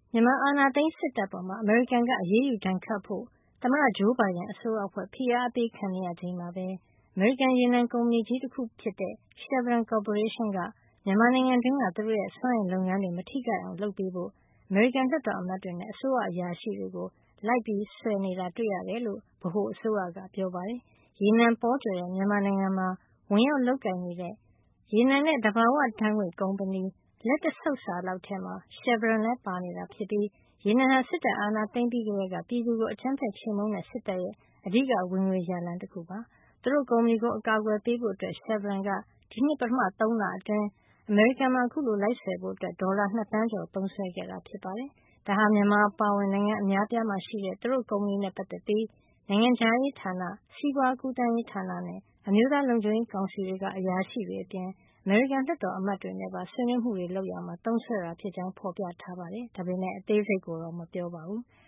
မြန်မာအာဏာသိမ်းစစ်တပ်ပေါ်အမေရိကန်ကအရေးယူဒဏ်ခတ်ဖို့သမ္မတဂျိုးဘိုင်ဒန်အစိုးရအဖွဲ့ဖိအားပေးခံနေရချိန်မှာပဲအမေရိကန်ရေနံကုမ္ပဏီကြီးတခုဖြစ်တဲ့ Chevron ကော်ပိုရေးရှင်းကမြန်မာနိုင်ငံတွင်းကသူတို့ရဲ့စွမ်းအင်လုပ်ငန်းတွေမထိခိုက်အောင်လုပ်ပေးဖို့အမေရိကန်လွှတ်တော်အမတ်တွေနဲ့အစိုးရအရာရှိတွေကိုလိုက်ဆွယ်နေတာတွေ့ရတယ်လို့ဗဟိုအစိုးရကပြောပါတယ်။ရေနံပေါကြွယ်တဲ့မြန်မာနိုင်ငံမှာဝင်ရောက်လုပ်ကိုင်နေတဲ့ရေနံနဲ့သဘာဝဓါတ်ငွေ့ကုမ္ပဏီလက်တဆုပ်စာလောက်ထဲမှာ Chevron လည်းပါနေတာဖြစ်ပြီးရေနံဟာစစ်တပ်အာဏာသိမ်းပြီးကတည်းကပြည်သူကိုအကြမ်းဖက်ချေမှုန်းတဲ့စစ်တပ်ရဲ့အဓိကဝင်ငွေရလမ်းတခုပါ။သူတို့ကုမ္ပဏီကိုအကာအကွယ်ပေးဖို့ Chevron ကဒီနှစ်ပထမ3လအတွင်းအမေရိကန်မှာအခုလိုလိုက်ဆွယ်ဖို့ဒေါ်လာ2 သန်းကျော်သုံးစွဲခဲ့တာဖြစ်ပါတယ်။ဒါဟာမြန်မာအပါအဝင်နိုင်ငံအများအပြားမှာရှိတဲ့သူတို့ကုမ္ပဏီနဲ့ပတ်သက်ပြီးနိုင်ငံခြားရေးဌာန၊စီးပွားကူးသန်းရေးဌာနနဲ့အမျိုးသားလုံခြုံရေးကောင်စီတွေကအရာရှိတွေအပြင်အမေရိကန်လွှတ်တော်အမတ်တွေနဲ့ပါဆွေးနွေးမှုတွေလုပ်ရာမှာသုံးစွဲတာဖြစ်ကြောင်းဖော်ပြထားပါတယ်။ဒါပေမယ့်အသေးစိတ်ကိုတော့မပြောပါဘူး။